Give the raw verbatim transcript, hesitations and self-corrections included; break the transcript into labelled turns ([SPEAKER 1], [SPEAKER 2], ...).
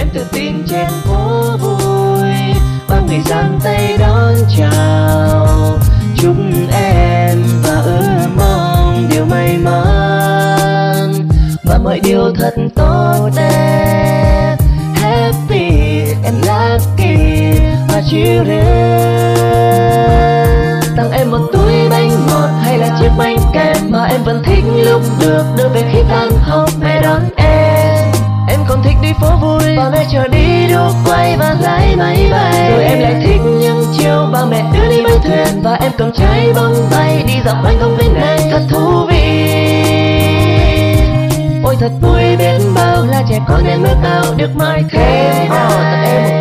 [SPEAKER 1] em tự tin trên phố vui, bao người giang tay đón chào, chúc em và ước mong điều may mắn và mọi điều thật tốt đẹp. Happy and lucky và children. Tặng em một túi bánh ngọt hay là chiếc bánh kem mà em vẫn thích lúc được đưa về khi tan học mẹ đón em. Em còn thích đi phố vui và mẹ chở đi đu quay và lái máy bay. Rồi em lại thích những chiều ba mẹ đưa đi bơi thuyền và em cầm trái bóng bay đi dạo quanh công viên này thật thú vị. Ôi thật vui biết bao là trẻ con em ước ao được mãi thế nào. Tặng em một